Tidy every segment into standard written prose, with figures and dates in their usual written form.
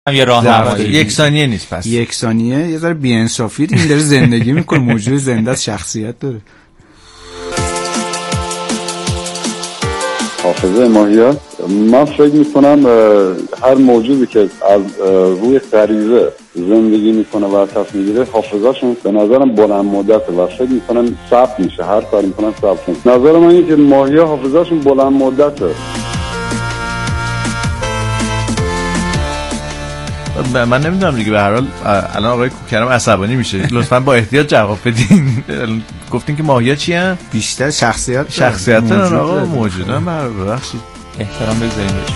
یه راهنمایی. یک ثانیه نیست، پس یک ثانیه یه ذره بی‌انصافی. این داره زندگی میکنه، موجود زنده است، شخصیت داره. حافظه ماهیات، من فکر میکنم هر موجودی که از روی غریزه زندگی میکنه و تصف میگیره، حافظه‌شون به نظرم بلند مدته و فکر میکنم ثبت میشه، هر کاری میکنن ثبت میشه. نظر من اینه که ماهی‌ها حافظه‌شون بلند مدته. من نمیدونم دیگه، به هر حال الان آقای کوکرم عصبانی میشه. لطفاً با احتیاط جواب بدین. گفتین که ماهی‌ها چی ان؟ بیشتر شخصیت دارن آقا، موجودن. ببخشید احترام بذاریم بهش.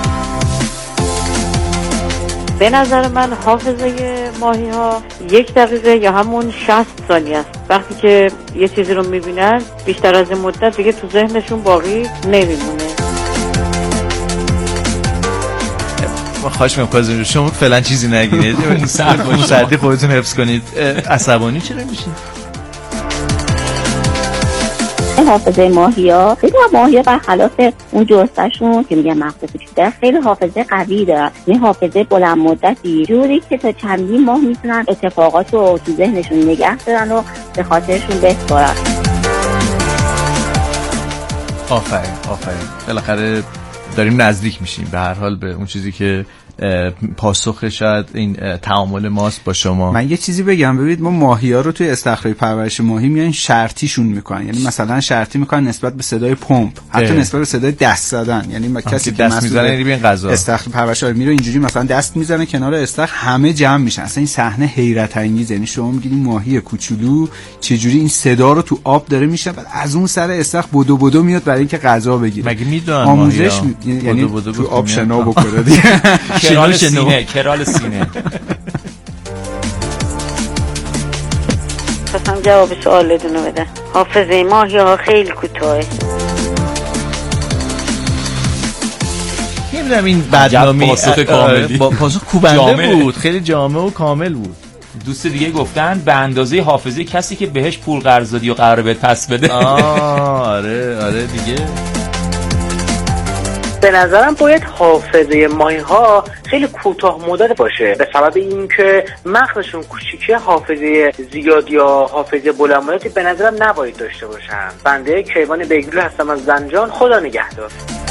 به نظر من حافظه ماهی ها 1 دقیقه یا همون 60 ثانیه است. وقتی که یه چیزی رو میبینن بیشتر از این مدت دیگه تو ذهنشون باقی نمیمونه. خواهش می‌کنم شما فعلا چیزی نگید. سردی خودتون حفظ کنید. عصبانی چرا میشین؟ حافظه ماهی‌ها، خیلی ماهی‌ها برخلاف اون جثه‌شون که میگن مغز کوچیک‌تر، خیلی حافظه قوی دارن. این حافظه بلند مدتی جوری که تا چندین ماه میتونن اتفاقات رو تو ذهنشون نگه دارن و به خاطرشون بسپارن. آفرین. بالاخره داریم نزدیک میشیم به هر حال به اون چیزی که پاسخ شاید این تعامل ماست با شما. من یه چیزی بگم، ببینید ما ماهی‌ها رو توی استخرهای پرورش ماهی میان شرطیشون میکنن. یعنی مثلا شرطی میکنن نسبت به صدای پمپ، حتی نسبت به صدای دست زدن. یعنی کسی که دست میزنه یعنی ببین غذا استخر پرورش میره اینجوری مثلا دست میزنه کنار استخر، همه جمع میشن. اصلا این صحنه حیرت انگیزه. یعنی شما میگید این ماهی کوچولو چجوری این صدا رو تو آب داره میشه، بعد از اون سر استخر بدو میاد برای اینکه غذا بگیره. مگه میدونن آموزش یعنی تو آب شنا بکنه دیگه. کرال سینه. خواستم جواب سوالتون رو بدم. حافظه ماهی‌ها خیلی کوتاهه. نمیدونم این بدنامی با پاسخ کوبنده بود، خیلی جامع و کامل بود. دوست دیگه گفتن به اندازه حافظه کسی که بهش پول قرض دادی و قراره بهت پس بده. آره دیگه. به نظرم باید حافظه ماهی‌ها خیلی کوتاه مدت باشه، به سبب اینکه مغزشون کوچیکه. حافظه زیاد یا حافظه بلند مدتی به نظرم نباید داشته باشن. بنده کیوان بیگلو هستم از زنجان. خدا نگهدار.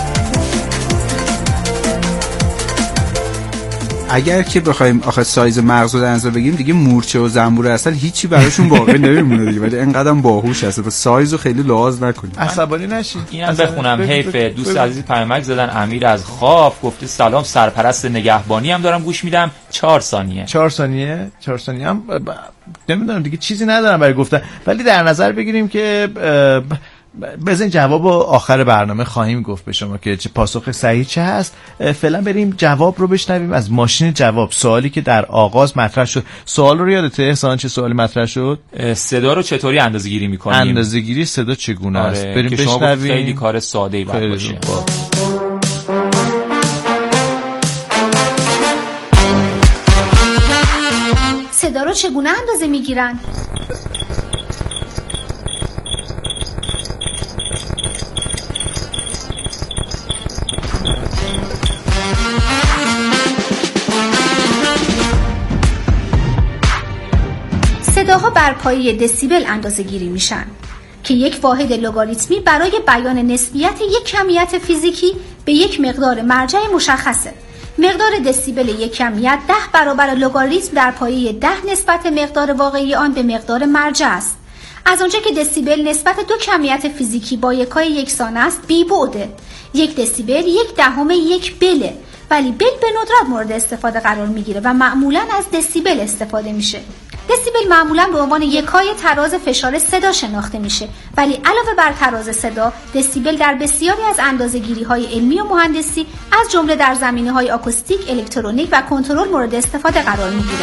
اگر که بخوایم آخه سایز مغز رو در نظر بگیریم دیگه مورچه و زنبور اصل هیچی براشون باقی نمیمونه دیگه، ولی اینقدرم باهوش هست. بس سایز رو خیلی لحاظ نکنید. عصبانی نشید. اینم بخونم حیف. دوست عزیز پیامک زدن امیر از خاف گفته سلام، سرپرست نگهبانی هم دارم گوش میدم. 4 ثانیه هم نمیدونم دیگه، چیزی ندارم برای گفتن، ولی در نظر بگیریم که بزنین جواب آخر برنامه خواهیم گفت به شما که چه پاسخ صحیح چه هست. فعلا بریم جواب رو بشنویم از ماشین جواب. سوالی که در آغاز مطرح شد، سوال رو یادته احسان چه سوالی مطرح شد؟ صدا رو چطوری اندازه‌گیری می‌کنیم؟ اندازه‌گیری صدا چگونه است؟ بریم بشنویم. خیلی کار ساده‌ای باشه. صدا رو چگونه اندازه می‌گیرن؟ صداها بر پایه دسیبل اندازه گیری میشن که یک واحد لگاریتمی برای بیان نسبیت یک کمیت فیزیکی به یک مقدار مرجع مشخصه. مقدار دسیبل یک کمیت 10 برابر لگاریتم در پایه 10 نسبت مقدار واقعی آن به مقدار مرجع است. از آنجا که دسیبل نسبت دو کمیت فیزیکی با یکای یکسان است، بی بعده. 1 دسیبل 1/10 یک بله، ولی بل به ندرت مورد استفاده قرار میگیره و معمولاً از دسیبل استفاده میشه. دسیبل معمولاً به عنوان یکای تراز فشار صدا شناخته میشه، ولی علاوه بر تراز صدا، دسیبل در بسیاری از اندازه‌گیری‌های علمی و مهندسی از جمله در زمینه‌های آکوستیک، الکترونیک و کنترل مورد استفاده قرار میگیره.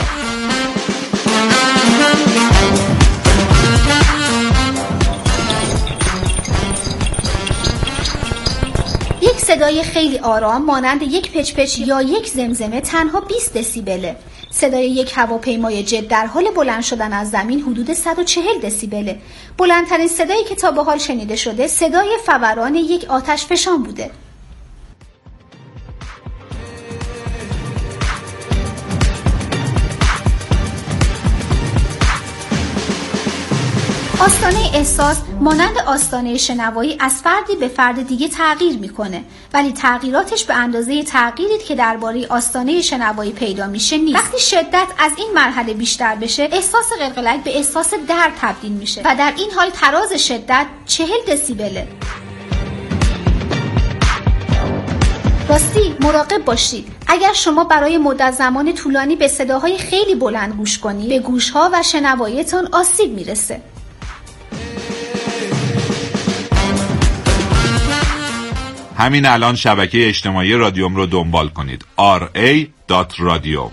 یک صدای خیلی آرام مانند یک پچ یا یک زمزمه تنها 20 دسیبله. صدای یک هواپیمای جت در حال بلند شدن از زمین حدود 140 دسیبله. بلندترین صدایی که تا به حال شنیده شده صدای فوران یک آتش فشان بوده. آستانه احساس مانند آستانه شنوایی از فردی به فرد دیگه تغییر میکنه، ولی تغییراتش به اندازه تغییری که درباره آستانه شنوایی پیدا میشه نیست. وقتی شدت از این مرحله بیشتر بشه، احساس قلقلک به احساس درد تبدیل میشه و در این حال تراز شدت 40 دسیبله. راستی مراقب باشید اگر شما برای مدت زمان طولانی به صداهای خیلی بلند گوش کنید، به گوشها و شنواییتان آسیب میرسه. همین الان شبکه اجتماعی رادیوم رو دنبال کنید. ra.radiom.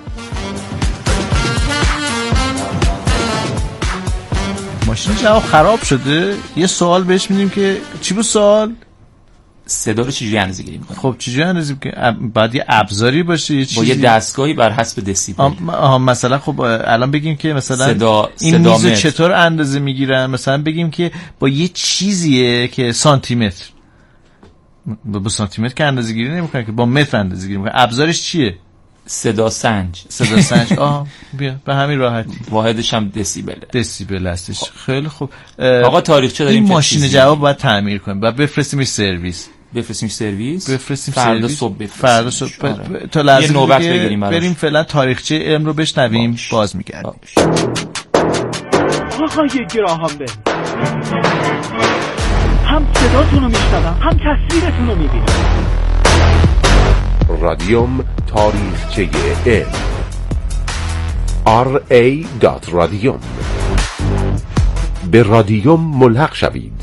ماشین جواب خراب شده. یه سوال بهش میدیم که چی بود سوال؟ صدا رو چجوری اندازه‌گیری می‌کنی؟ خب چجوری اندازه بعد یه ابزاری باشه، یه چیزی با یه دستگاهی بر حسب دسیبل. مثلا خب الان بگیم که مثلا این صدا میز چطور اندازه میگیرن، مثلا بگیم که با یه چیزیه که سانتیمتر، با سانتیمتر که اندازه گیری نمی‌کنه که با متر اندازه گیری می‌کنه. ابزارش چیه؟ صدا سنج. بیا به همین راحتی. واحدش هم دسیبل هستش. خیلی خوب. آقا تاریخچه داریم. این ماشین جواب باید تعمیر کنیم، بعد بفرستیمش سرویس. فردا صبح تا لازم نوبت بگیریم براش. بریم فعلا تاریخچه علم رو بشنویم، باز میگردیم. آقای گراهام بل، هم صداتون رو میشنوم هم تصویرتون رو میبینم. رادیوم تاریخچه علم ra.radiom. به رادیوم ملحق شوید.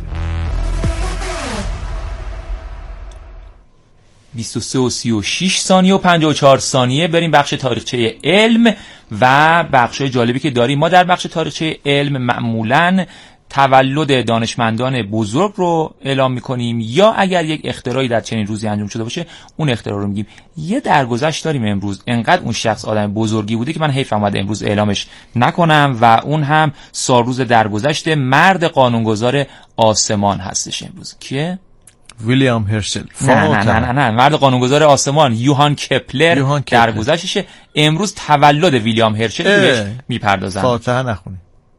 23 و 36 ثانیه و 54 ثانیه. بریم بخش تاریخچه علم و بخشای جالبی که داریم. ما در بخش تاریخچه علم معمولاً تولد دانشمندان بزرگ رو اعلام میکنیم، یا اگر یک اختراعی در چنین روزی انجام شده باشه اون اختراع رو میگیم. یه درگذشت داریم امروز، انقدر اون شخص آدم بزرگی بوده که من حیف اومده امروز اعلامش نکنم، و اون هم سالروز درگذشت مرد قانونگذار آسمان هستش امروز. کیه؟ ویلیام هرشل. نه مرد قانونگذار آسمان یوهان کپلر درگذشتشه. امروز تولد ویلیام هرشل بهش میپردازن. فاتحه نخونی.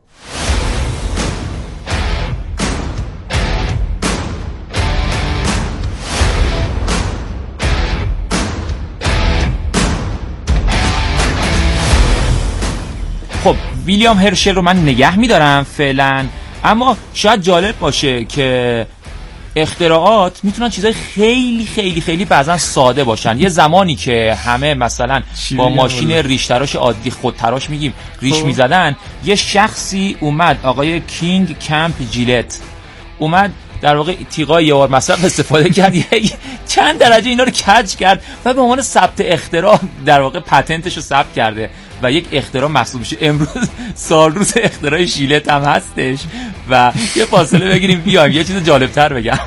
خب ویلیام هرشل رو من نگه میدارم فعلا، اما شاید جالب باشه که اختراعات میتونن چیزای خیلی خیلی خیلی بعضا ساده باشن. یه زمانی که همه مثلا با ماشین ریش تراش عادی خودتراش میگیم ریش میزدن، یه شخصی اومد، آقای کینگ کمپ جیلت اومد، در واقع تیغای یوار مصرف استفاده کرد، چند درجه اینا رو کج کرد و به عنوان ثبت اختراع در واقع پتنتش رو ثبت کرده و یک اختراع محسوب میشه. امروز سالروز اختراع شیلت هم هستش و یه فاصله بگیریم بیایم یه چیز جالبتر بگم.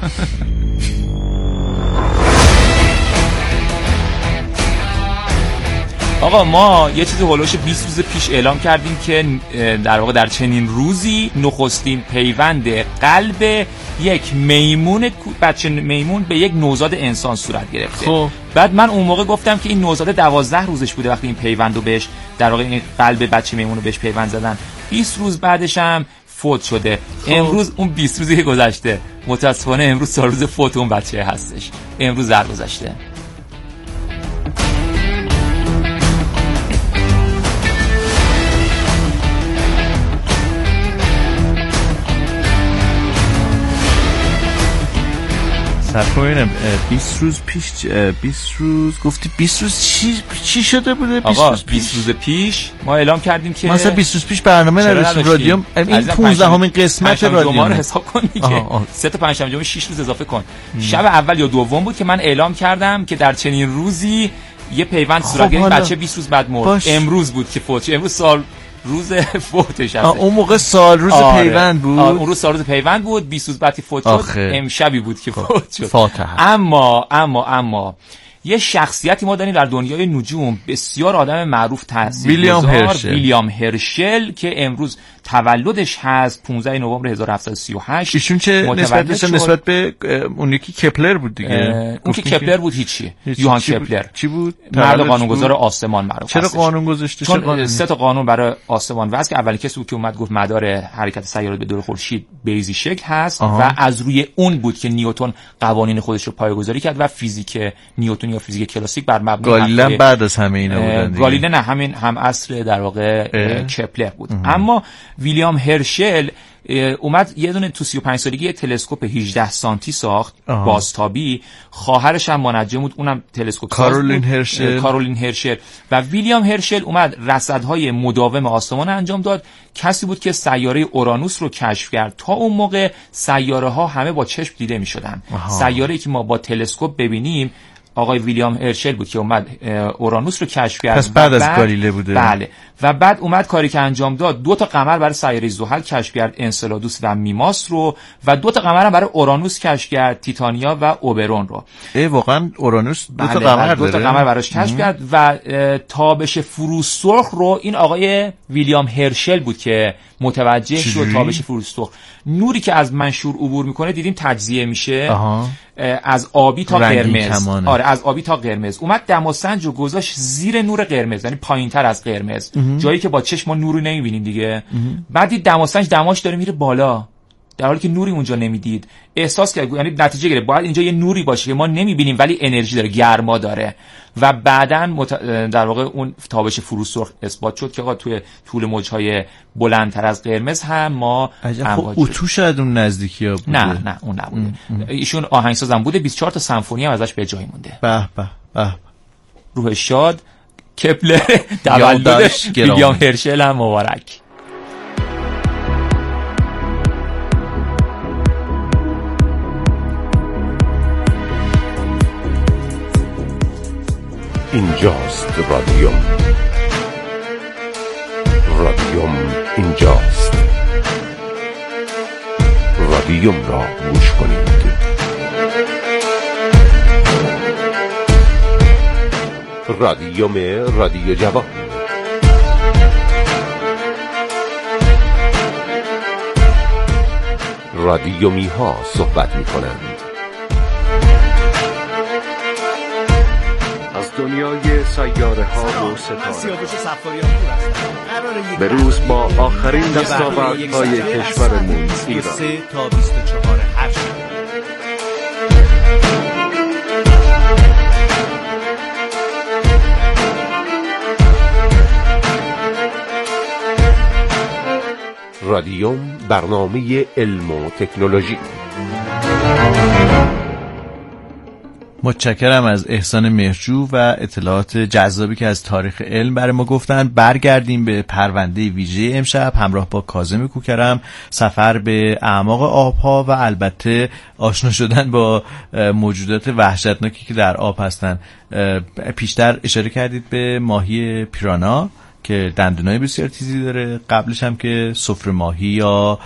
آقا ما یه چیزی هولوش 20 روز پیش اعلام کردیم که در واقع در چنین روزی نخستین پیوند قلب یک میمون، بچه میمون به یک نوزاد انسان صورت گرفته. خب بعد من اون موقع گفتم که این نوزاد 12 روزش بوده وقتی این پیوندو بهش، در واقع این قلب بچه میمونو بهش پیوند زدن. 20 روز بعدش هم فوت شده. امروز اون 20 روزی که گذشته، متاسفانه امروز سال روز فوت اون بچه هستش. امروز درگذشته. سرکوینم 20 روز پیش 20 روز گفتی 20 روز چی شده بوده؟ 20 آقا روز 20 روز پیش ما اعلام کردیم که مثلا 20 روز پیش برنامه نداشتیم رادیوم. این 15مین قسمت رادیوم رو حساب کن دیگه. 3 تا پنجشنبه 6 روز اضافه کن. شب اول یا دوم بود که من اعلام کردم که در چنین روزی یه پیوند صورت گرفت، بچه 20 روز بعد مرد. امروز بود که فوت شد. امروز سال روز فوتش هست. اون موقع سال روز پیوند بود. اون روز سال روز پیوند بود. 20 روز بعد که فوت شد امشبی بود که فوت شد. فاتحه. اما یه شخصیتی ما داریم در دنیای نجوم، بسیار آدم معروف ویلیام ویلیام هرشل که امروز تولدش هست 15 نوامبر 1738. ایشون چه نسبت به اون یکی کپلر بود دیگه؟ اون که کپلر بود هیچی. یوهان کپلر چی بود؟ مرد قانونگذار آسمان معروف. چرا قانون گذاشته؟ چون 3 تا قانون برای آسمان وضع که اولین کسی بود که اومد گفت مدار حرکت سیارات به دور خورشید بیضی شکل هست و از روی اون بود که نیوتن قوانین خودش رو پایه‌گذاری کرد و فیزیک نیوتن یا فیزیک کلاسیک بر مبنای گالیله بعد از همه اینا بودن دیگه. گالیله نه، همین هم عصر در واقع کپلر بود. اما ویلیام هرشل اومد یه دونه تو 35 سالگی یه تلسکوپ 18 سانتی ساخت بازتابی. خواهرش هم منجم بود، اونم تلسکوپ کارولین هرشل. و ویلیام هرشل اومد رصدهای مداوم آسمان انجام داد. کسی بود که سیاره اورانوس رو کشف کرد. تا اون موقع سیاره ها همه با چشم دیده می‌شدن. سیاره‌ای که ما با تلسکوپ ببینیم آقای ویلیام هرشل بود که اومد اورانوس رو کشف کرد. پس بعد از گالیله بوده. بله. و بعد اومد کاری که انجام داد 2 تا قمر برای سیاره زحل کشف کرد، انسلادوس و میماس رو، و 2 تا قمر هم برای اورانوس کشف کرد، تیتانیا و اوبرون رو. واقعا اورانوس 2 تا قمر داره. 2 تا قمر براش کشف کرد و تابش فروسرخ رو این آقای ویلیام هرشل بود که متوجه شد. تابش فروسرخ نوری که از منشور عبور میکنه دیدیم تجزیه میشه از آبی تا قرمز. آره از آبی تا قرمز. اومد دماسنج رو گذاشت زیر نور قرمز، یعنی پایینتر از قرمز، جایی که با چشم ما نور رو نمیبینیم دیگه. بعد دید دماسنج دماش داره میره بالا در حالی که نوری اونجا نمیدید. احساس کرد، یعنی نتیجه گرفت باید اینجا یه نوری باشه که ما نمیبینیم ولی انرژی داره، گرما داره. و بعداً در واقع اون تابش فروسرخ اثبات شد که آقا توی طول موجهای بلندتر از قرمز هم ما اتو شاید اون نزدیکی‌ها بوده. نه اون نبوده. ایشون آهنگسازم بوده، 24 تا سمفونی هم ازش به جای مونده. به به به. روح شاد. کپلر تولد ویلیام هرشل هم مبارک. اینجاست رادیوم. رادیوم اینجاست. رادیوم را گوش کنید. رادیو جوان. رادیومی ها صحبت می کنند. از دنیای سیاره ها و ستاره به روز با آخرین دستاوردهای کشورمون ایران. تا 24 هر شب. رادیوم برنامه علم و تکنولوژی. متشکرم از احسان مهرجو و اطلاعات جذابی که از تاریخ علم برای ما گفتن. برگردیم به پرونده ویژه امشب همراه با کاظم کوکرم. سفر به اعماق آبها و البته آشنا شدن با موجودات وحشتناکی که در آب هستن. پیشتر اشاره کردید به ماهی پیرانا که دندونای بسیار تیزی داره، قبلش هم که سفره ماهی یا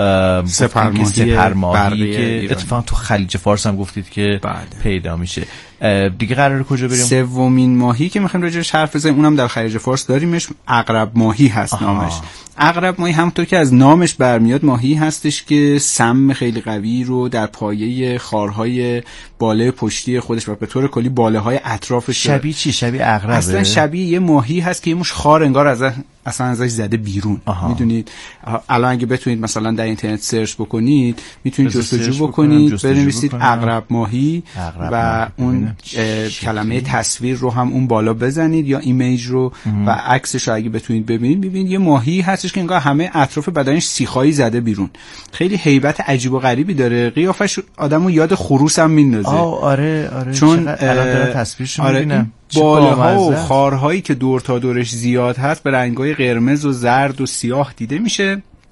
سپرماهی که اتفاقا تو خلیج فارس هم گفتید که پیدا میشه. دیگه قراره کجا بریم؟ سومین ماهی که میخوایم راجعش حرف بزنیم اونم در خلیج فارس داریمش، عقرب ماهی هست نامش. عقرب ماهی همونطور که از نامش برمیاد ماهی هستش که سم خیلی قوی رو در پایه خارهای بالای پشتی خودش و به طور کلی باله‌های اطرافش شبیه چی؟ شبیه عقربه؟ اصلا شبیه یه ماهی هست که یه مش خار انگار اصلا ازش زده بیرون. میدونید الان اگه بتونید مثلا در اینترنت سرچ بکنید میتونید جستجو بکنید، بنویسید عقرب ماهی و اون کلمه تصویر رو هم اون بالا بزنید یا ایمیج رو و عکسش رو اگه بتونید ببینید یه ماهی هستش که انگار همه اطراف بدنش سیخایی زده بیرون. خیلی هیبت عجیب و غریبی داره، قیافش آدمو یاد خروس هم میندازه. آره چون الان تصویرشو میبینم. بالها و خارهایی که دور تا دورش زیاد هست به رنگ‌های قرمز و زرد و سیاه دیده میشه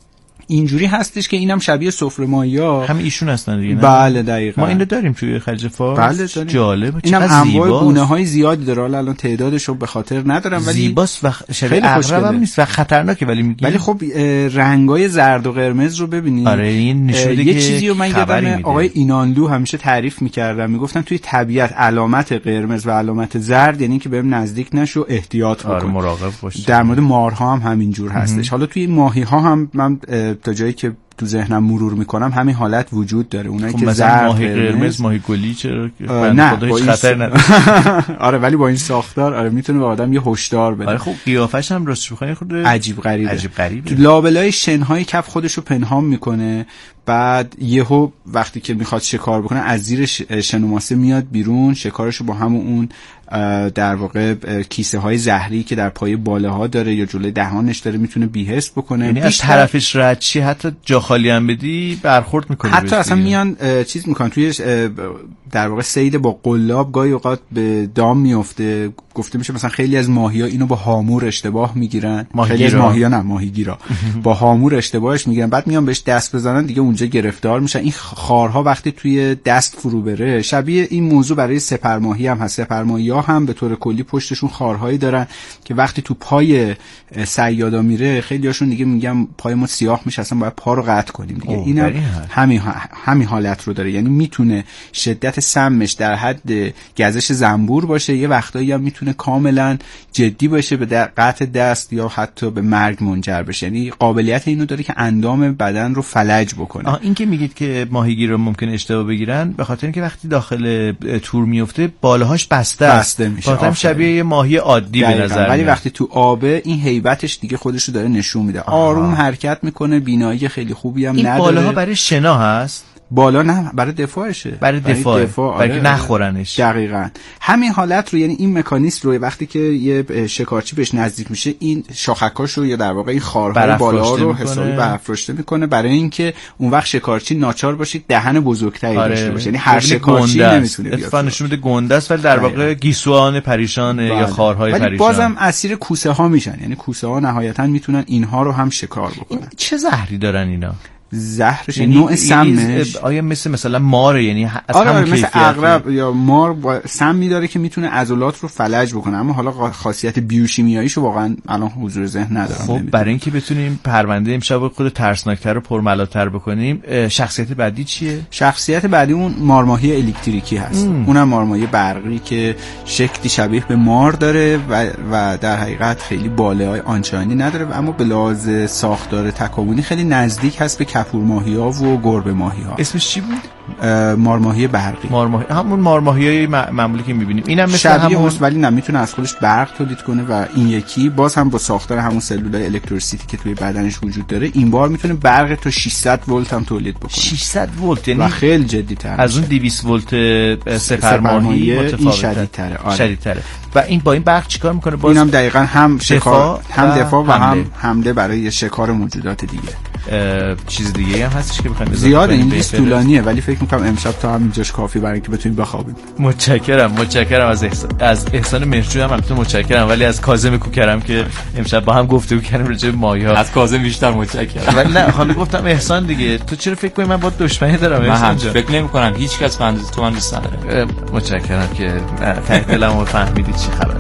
اینجوری هستش که اینم شبیه سفره ماهی‌ها هم ایشون هستن دیگه. بله دقیقاً. ما اینو داریم توی خلیج فارس. بله داریم. جالب. اینم انواع گونه‌های زیادی داره. حالا الان تعدادش رو به خاطر ندارم ولی زیباست و شبیه عقرب هم نیست و خطرناکه ولی میگیم. ولی خب رنگای زرد و قرمز رو ببینید. آره این نشونه یه چیزی رو من یادم آقای اینانلو همیشه تعریف می‌کردن، میگفتن توی طبیعت علامت قرمز و علامت زرد یعنی که بهم نزدیک نشو، احتیاط بکن. آره مراقب باش. در مورد مارها هم همینجور هستش. حالا توی ماهی‌ها هم من تا جایی که تو ذهنم مرور میکنم همین حالت وجود داره. اونایی که زرد ماهی قرمز ماهی گلی چرا نه خدا هیچ خطر نداره. آره ولی با این ساختار آره میتونه به آدم یه هشدار بده. آره خب قیافش هم راستش بخوای خود عجیب غریبه. تو لابلای شنهای کف خودشو پنهان میکنه، بعد یهو وقتی که میخواد شکار بکنه از زیر شن و ماسه میاد بیرون، شکارشو با همون اون در واقع کیسه های زهری که در پای باله ها داره یا جلوی دهانش داره میتونه بی‌حس بکنه. یعنی از طرفش رد چی حتی جا خالی هم بدی برخورد میکنه. حتی اصلا میان چیز میکنن توی در واقع صید با قلاب گاهی اوقات به دام میفته. گفته میشه مثلا خیلی از ماهی‌ها اینو با هامور اشتباه میگیرن. خیلی از ماهی‌ها نه ماهیگیرا با هامور اشتباهش میگیرن، بعد میان بهش دست بزنن دیگه اونجا گرفتار میشن. این خارها وقتی توی دست فرو بره شبیه این موضوع برای سپرماهی هم هست. سپرماهی‌ها هم به طور کلی پشتشون خارهایی دارن که وقتی تو پای صیادا میره خیلی هاشون دیگه میگم پای ما سیاه میشه اصلا باید پا رو قطع کنیم دیگه. اینم همین حالت رو داره، یعنی میتونه شدت سمش در حد گزش زنبور باشه، یه وقتایی هم میتونه کاملا جدی باشه به قطع دست یا حتی به مرگ منجر بشه. یعنی قابلیت اینو داره که اندام بدن رو فلج بکنه. این که میگید که ماهیگیر رو ممکن اشتباه بگیرن به خاطر اینکه وقتی داخل تور میفته بالاهاش بسته میشه. خاطر شبیه یه ماهی عادی به نظر ولی وقتی تو آبه این هیبتش دیگه خودش رو داره نشون میده. آروم حرکت میکنه، بینایی خیلی خوبی هم نداره. این بالاها برای شنا هست؟ بالا نه برای دفاعشه. برای دفاع برای نخورنش. دقیقاً همین حالت رو، یعنی این مکانیزم رو وقتی که یه شکارچی بهش نزدیک میشه این شاخکاشو یا در واقع این خارهای بالا رو حسابی برافراشته میکنه برای اینکه اون وقت شکارچی ناچار باشه دهن بزرگتری داشته باشه. یعنی هر شکارچی نمیتونه بیاد. اتفاقا نشون میده گنده است ولی در واقع گیسوان پریشان یا خارهای پریشان. ولی بازم اسیر کوسه ها میشن، یعنی کوسه ها نهایتا میتونن اینها رو هم شکار بکنن. چه زهری دارن اینا؟ زهرش نوع سمش آیا مثلا ماره، یعنی از همون مثل عقرب یا مار سمی داره که میتونه عضلات رو فلج بکنه، اما حالا خاصیت بیوشیمیاییشو واقعا الان حضور ذهن ندارم. خب برای اینکه بتونیم پرونده امشب خود ترسناکتر و پرملاتر بکنیم شخصیت بعدی چیه؟ شخصیت بعدی اون مارماهی الکتریکی هست. اونم مارماهی برقی که شکلی شبیه به مار داره و در حقیقت خیلی باله‌های آنچنانی نداره، اما به لحاظ ساختار تکاملی خیلی نزدیک هست به کپور ماهی‌ها و گربه ماهی‌ها. اسمش چی بود؟ مارماهی برقی. مارماهی همون مارماهیای معمولی که می‌بینیم. اینم مثل همون ولی نه میتونه از خودش برق تولید کنه و این یکی باز هم با ساختار همون سلولای الکتریسیتی که توی بدنش وجود داره این بار میتونه برق تا 600 ولت هم تولید بکنه. 600 ولت یعنی خیلی جدی‌تر از اون 200 ولت سپرماهی متفاوته. شدیدتره. و این با این برق چیکار میکنه؟ باز اینم دقیقاً هم شکار هم دفاع و هم حمله برای شکار موجودات دیگه. چیز دیگه هم هستش که بخوایم زیاد این لیست طولانیه ولی فکر میکنم امشب تا همینجاش کافی برای اینکه بتونیم بخوابیم. متشکرم از احسان مهرجوی هم البته متشکرم، ولی از کاظم کوکرم که امشب با هم گفتگو کردیم راجع به ماهی‌ها. از کاظم بیشتر متشکرم. ولی نه حالا گفتم احسان دیگه تو چرا فکر کنی من با دشمنی دارم؟ من فکر نمی‌کنم هیچ کس بنده تو من دوست نداره. متشکرم که ته دلمو فهمیدید چی خبره.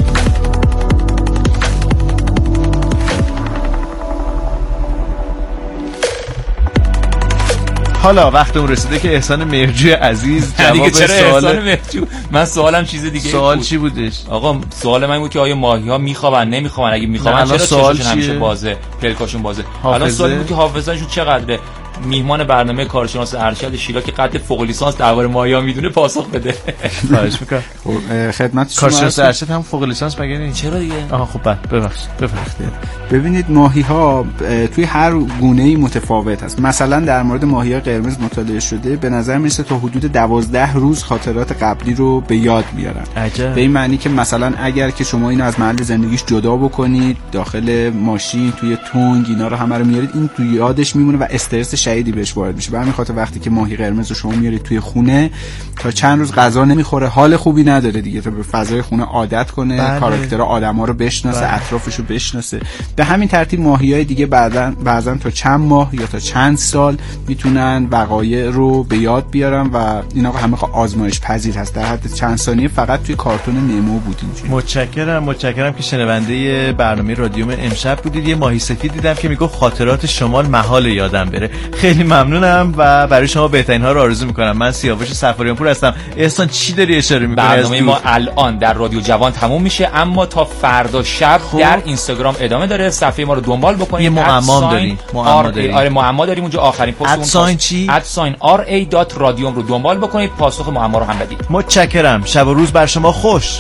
حالا وقت اون رسیده که احسان مهرجوی عزیز جواب سوال من سوالم چیز دیگه. سوال چی بودش؟ آقا سوال من بود که آیا ماهی‌ها میخوابن نمیخوابن؟ اگه میخوابن چرا چشمشون همیشه بازه، پلکاشون بازه؟ الان سوال بود که حافظه‌شون چقدره؟ میهمان برنامه کارشناس ارشد شیلا که قد فوق لیسانس درباره ماهی‌ها میدونه پاسخ بده. خواهش می‌کنم. خدمت شما. کارشناس ارشد هم فوق لیسانس مگه نیست؟ چرا دیگه؟ خب بفرمایید. ببینید ماهی‌ها توی هر گونه‌ای متفاوت هست. مثلا در مورد ماهی‌های قرمز مطالعه شده به نظر میرسه تا حدود 12 روز خاطرات قبلی رو به یاد میارن. به این معنی که مثلا اگر که شما اینو از محل زندگیش جدا بکنید داخل ماشین توی تونگ اینا رو همه رو میارید این توی یادش میمونه و استرس شدیدی بهش وارد میشه. به همین خاطر وقتی که ماهی قرمز رو شما میارید توی خونه تا چند روز غذا نمیخوره، حال خوبی نداره دیگه، تا به فضای خونه عادت کنه، کاراکتر آدما رو بشناسه، اطرافش رو بشناسه. به همین ترتیب ماهیای دیگه بعضن تا چند ماه یا تا چند سال میتونن وقایع رو به یاد بیارن و اینا همه آزمایش پذیر هست. در حد چند ثانیه فقط توی کارتون نمو بود اینجوری. متشکرم که شنونده برنامه رادیوم امشب بودید. یه ماهی سفید دیدم که میگه خاطرات شمال محال یادم بره. خیلی ممنونم و برای شما بهترین ها رو آرزو میکنم. من سیاوش صفاریان پور هستم. احسان چی داری اشاره میکنی؟ برنامه ما الان در رادیو جوان تموم میشه، اما تا فردا شب در اینستاگرام ادامه داره. صفحه ما رو دنبال بکنید. یه معما داریم. آره معما داریم اونجا. آخرین پست اون چی؟ @ra.radiom رو دنبال بکنید، پاسخ معما رو هم بدید. متشکرم. شب و روز بر شما خوش.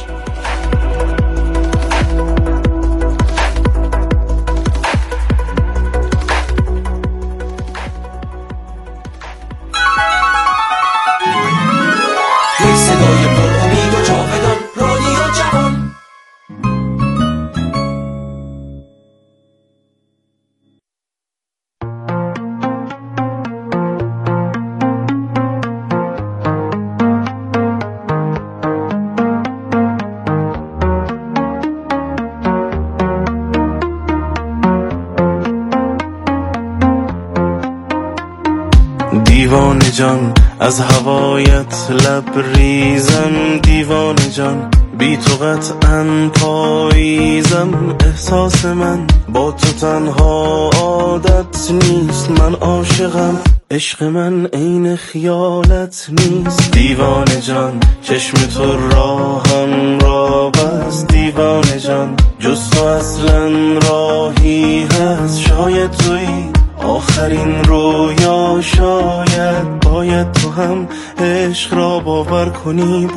دیوانه جان از هوایت لبریزم، دیوانه جان بی تو قطعاً پاییزم. احساس من با تو تنها عادت نیست، من عاشقم، عشق من عین خیالت نیست. دیوانه جان چشم تو راهم را بست، دیوانه جان جز تو اصلا راهی هست. شاید تویی آخرین رویا، باید تو هم عشق را باور کنی.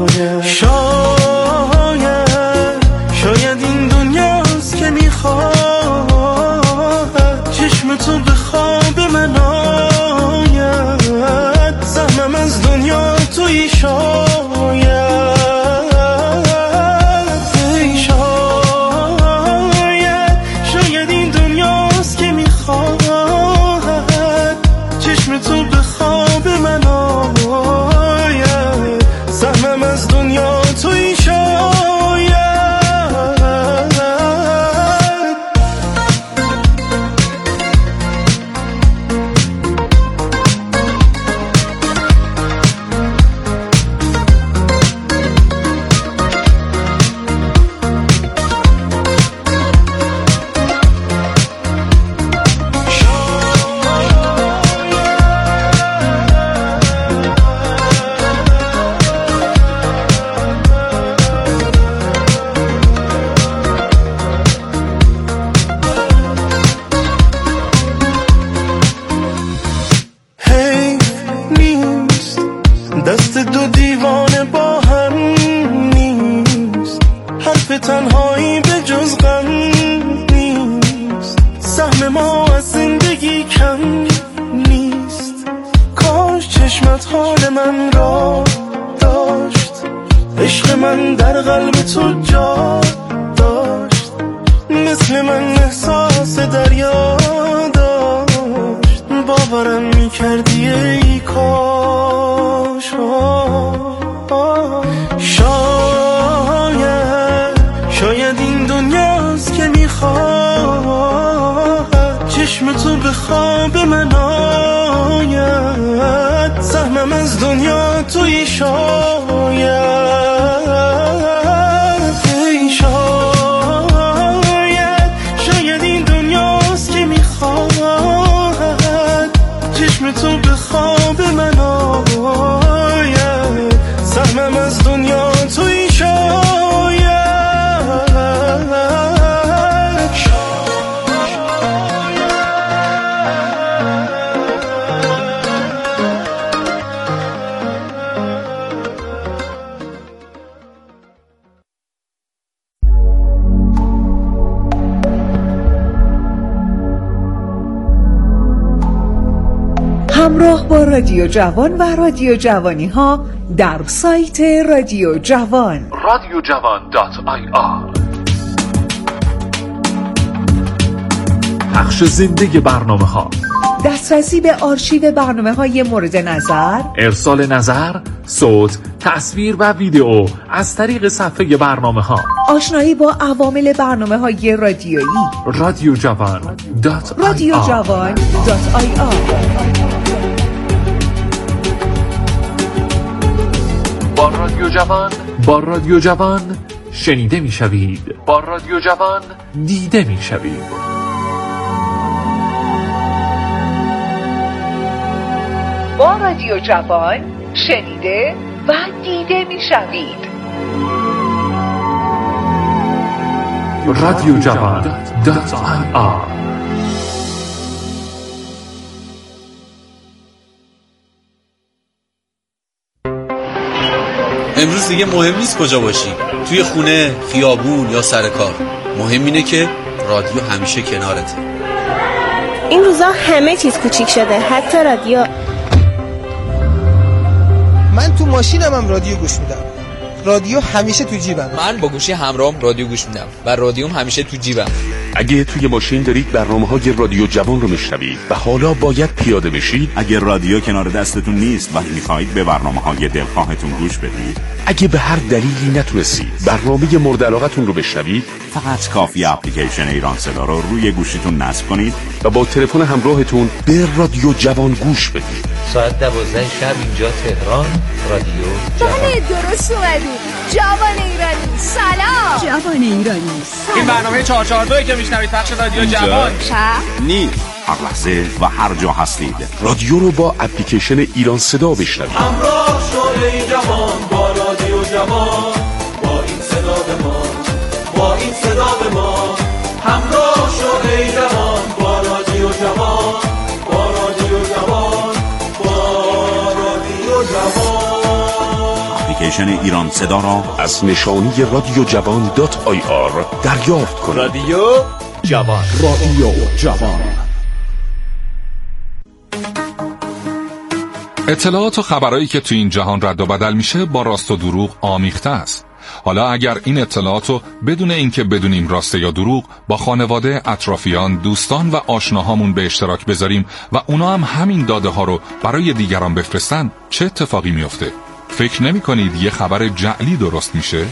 شاید این دنیاست که میخواد چشم تو به خواب من آید. سهمم از دنیا تویی شاید این دنیاست که میخواد چشم تو به خواب من آید. سهمم از دنیا تویی دست دو دیوانه با هم نیست، حرف تنهایی به جز غم نیست. سهم ما از زندگی کم نیست، کاش چشمت حال من را داشت. عشق من در قلب تو جا داشت، مثل من احساس دریا داشت. باورم میکردی ای کاش. شاید این دنیاست که میخواد چشم تو به خواب من آید. سهمم از دنیا تویی شاید این دنیاست که میخواد چشم تو به خواب من آید. سهمم از دنیا تویی همراه با رادیو جوان و رادیو جوانی ها در سایت رادیو جوان radiojavan.ir. پخش زنده برنامه ها دسترسی به آرشیو برنامه‌های مورد نظر، ارسال نظر، صوت، تصویر و ویدئو از طریق صفحه برنامه‌ها، آشنایی با عوامل برنامه‌های رادیویی. رادیو جوان radiojavan.ir. با رادیو جوان شنیده میشوید، با رادیو جوان دیده میشوید. با رادیو جوان شنیده و دیده میشوید. رادیو جوان.ir. امروز دیگه مهم نیست کجا باشی، توی خونه، خیابون یا سر کار. مهم اینه که رادیو همیشه کنارته. این روزا همه چیز کوچیک شده، حتی رادیو. من تو ماشینم هم رادیو گوش میدم. رادیو همیشه تو جیبم. من با گوشی همراهم رادیو گوش میدم و رادیوم همیشه تو جیبم. اگه توی ماشین دارید برنامه‌های رادیو جوان رو میشنوید و حالا باید پیاده بشید، اگه رادیو کنار دستتون نیست و میخواهید به برنامه‌های دلخواهتون گوش بدید، اگه به هر دلیلی نتونستید برنامه مورد علاقتون رو بشنوید، فقط کافی اپلیکیشن ایران صدا رو روی گوشیتون نصب کنید و با تلفن همراهتون به رادیو جوان گوش بدید. ساعت 12 شب اینجا تهران، رادیو جوان. درست اومدید. جوان ایرانی سلام. جوان ایرانی سلام. این برنامه 442 که میشنوید پخش رادیو جوان نیست. هر لحظه و هر جا هستید رادیو رو با اپلیکیشن ایران صدا بشنوید. همراه شو ای جوان با رادیو جوان، با این صدا به ما، با این صدا به ما. همراه شو ای جوان با رادیو جوان، با رادیو جوان، با رادیو جوان. اپلیکیشن ایران صدا را از نشانی رادیو جوان.ir دریافت کنید. رادیو جوان. رادیو جوان. اطلاعات و خبرایی که تو این جهان رد و بدل میشه با راست و دروغ آمیخته است. حالا اگر این اطلاعاتو بدون اینکه بدونیم راسته یا دروغ با خانواده، اطرافیان، دوستان و آشناهامون به اشتراک بذاریم و اونا هم همین داده ها رو برای دیگران بفرستن، چه اتفاقی میفته؟ فکر نمی کنید یه خبر جعلی درست میشه؟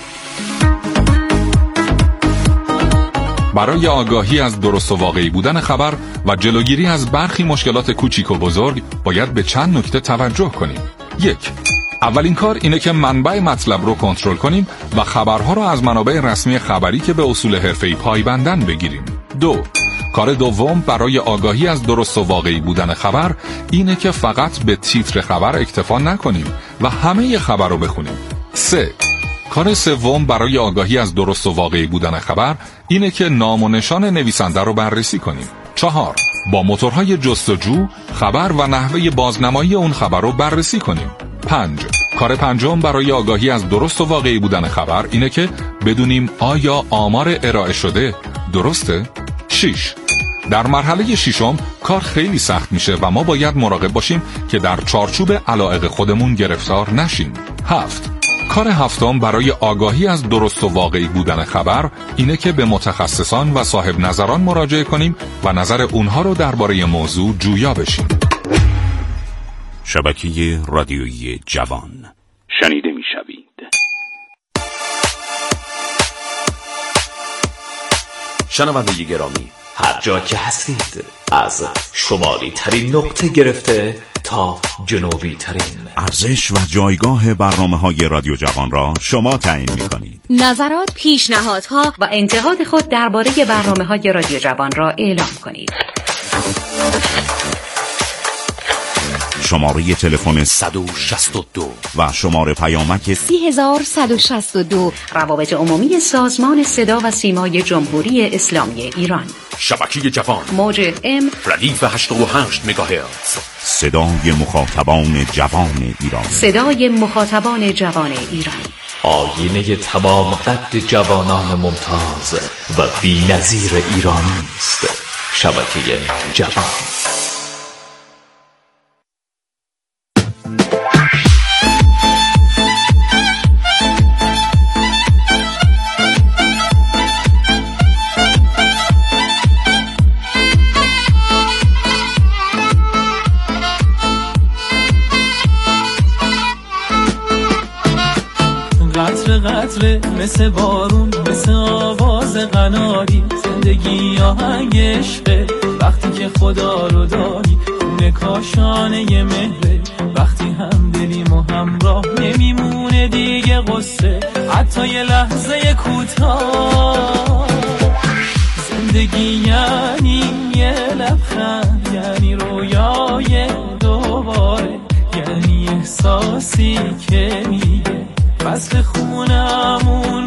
برای آگاهی از درست و واقعی بودن خبر و جلوگیری از برخی مشکلات کوچیک و بزرگ باید به چند نکته توجه کنیم. 1. اولین کار اینه که منبع مطلب رو کنترل کنیم و خبرها رو از منابع رسمی خبری که به اصول حرفه‌ای پایبندن بگیریم. 2. کار دوم برای آگاهی از درست و واقعی بودن خبر اینه که فقط به تیتر خبر اکتفا نکنیم و همه خبر رو بخونیم. 3. کار سوم برای آگاهی از درست و واقعی بودن خبر اینه که نام و نشان نویسنده رو بررسی کنیم. 4. با موتورهای جستجو خبر و نحوه بازنمایی اون خبر رو بررسی کنیم. 5. کار پنجم برای آگاهی از درست و واقعی بودن خبر اینه که بدونیم آیا آمار ارائه شده درسته؟ 6. در مرحله ششم کار خیلی سخت میشه و ما باید مراقب باشیم که در چارچوب علایق خودمون گرفتار نشیم. 7. کار هفتم برای آگاهی از درست و واقعی بودن خبر اینه که به متخصصان و صاحب نظران مراجعه کنیم و نظر اونها رو درباره موضوع جویا بشیم. شبکه رادیویی جوان شنیده میشوید. شنونده گرامی، هر جا که هستید، از شمالی ترین نقطه گرفته تا جنوبی ترین، ارزش و جایگاه برنامه‌های رادیو جوان را شما تعیین می‌کنید. نظرات، پیشنهادها و انتقاد خود درباره برنامه‌های رادیو جوان را اعلام کنید. شماره تلفن 162 و شماره پیامک 3162 روابط عمومی سازمان صدا و سیمای جمهوری اسلامی ایران. شبکه جوان، موج M ردیف 88 مگاهرتز. صدای مخاطبان جوان ایران، صدای مخاطبان جوان ایران، آینه تمام قد جوانان ممتاز و بی‌نظیر ایرانی است. شبکه جوان. مثل بارون، مثل آواز قناری. زندگی آهنگ عشقه وقتی که خدا رو داری. خونه کاشانه مهره وقتی هم دلیم و همراه. نمیمونه دیگه قصه حتی یه لحظه کوتاه. زندگی یعنی یه لبخند، یعنی رویای دوباره، یعنی احساسی که میگه فصل خونمون